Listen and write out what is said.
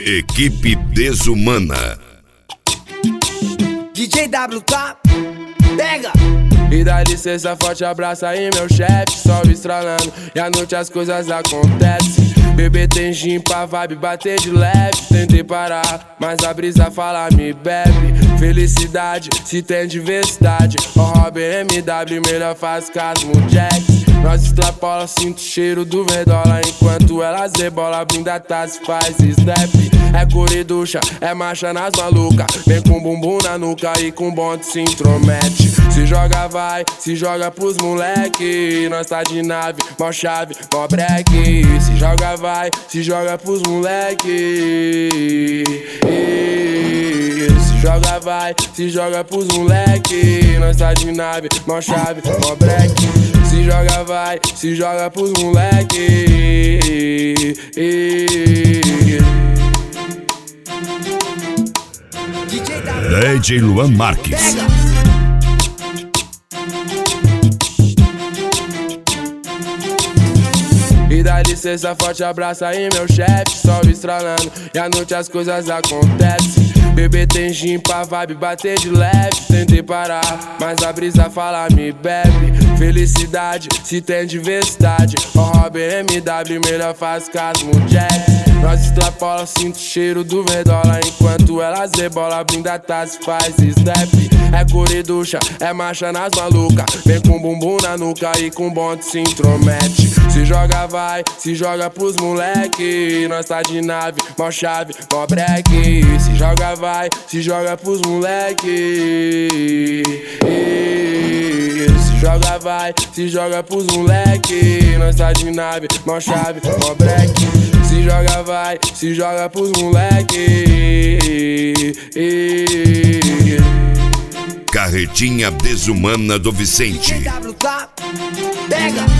Equipe Desumana. DJ WK, pega! E dá licença, forte abraço aí meu chefe. Sol estralando e à noite as coisas acontecem. Bebê tem gin pra vibe bater de leve. Tentei parar, mas a brisa fala me bebe. Felicidade, se tem diversidade. O Robin MW, melhor faz casmo Jack. Nós extrapola, sinto o cheiro do verdola. Enquanto elas rebola, brinda taça, faz snap. É coriducha, é marcha nas maluca. Vem com bumbum na nuca e com bonde se intromete. Se joga vai, se joga pros moleque. Nós tá de nave, mó chave, mó breque. Se joga vai, se joga pros moleque. Se joga vai, se joga pros moleque. Nós tá de nave, mó chave, mó breque. Se joga vai, se joga pros moleque. DJ Luan Marques. E dá licença, forte abraço aí meu chefe. Sol estralando e à noite as coisas acontecem. Bebê tem gin pra vibe bater de leve. Tentei parar, mas a brisa fala me bebe. Felicidade, se tem diversidade. O Robin MW, melhor faz casmo Jack. Nós extrapola, sinto o cheiro do verdola. Enquanto elas rebola, brinda taça, faz snap. É coriducha, é marcha nas maluca. Vem com bumbum na nuca e com bonde se intromete. Se joga vai, se joga pros moleque. Nós tá de nave, mó chave, mó breque. Se joga vai, se joga pros moleque. Se joga vai, se joga pros moleque. Nós tá de nave, mó chave, mó breque. Se joga vai, se joga pros moleque. Carretinha Desumana do Vicente. DJ WK, pega!